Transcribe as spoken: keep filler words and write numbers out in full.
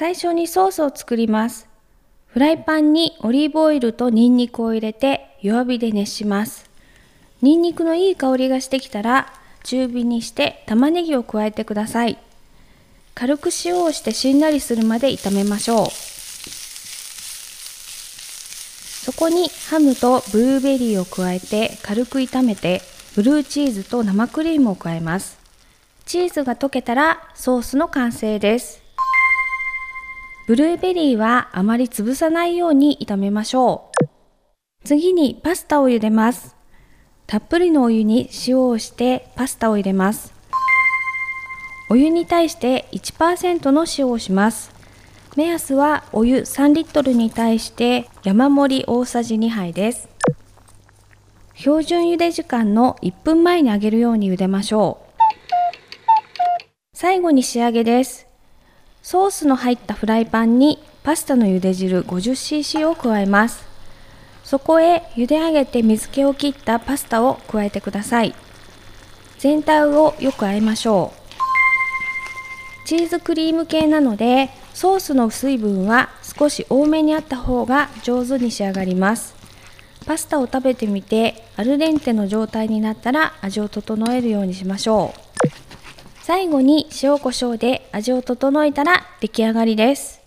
最初にソースを作ります。フライパンにオリーブオイルとニンニクを入れて弱火で熱します。ニンニクのいい香りがしてきたら中火にして玉ねぎを加えてください。軽く塩をしてしんなりするまで炒めましょう。そこにハムとブルーベリーを加えて軽く炒めてブルーチーズと生クリームを加えます。チーズが溶けたらソースの完成です。ブルーベリーはあまり潰さないように炒めましょう。次にパスタを茹でます。たっぷりのお湯に塩をしてパスタを入れます。お湯に対して いちパーセント の塩をします。目安はお湯さんリットルに対して山盛り大さじにはいです。標準茹で時間のいっぷんまえに揚げるように茹でましょう。最後に仕上げです。ソースの入ったフライパンにパスタの茹で汁 ごじゅっシーシー を加えます。そこへ茹で上げて水気を切ったパスタを加えてください。全体をよく和えましょう。チーズクリーム系なのでソースの水分は少し多めにあった方が上手に仕上がります。パスタを食べてみてアルデンテの状態になったら味を整えるようにしましょう。最後に塩コショウで味を整えたら出来上がりです。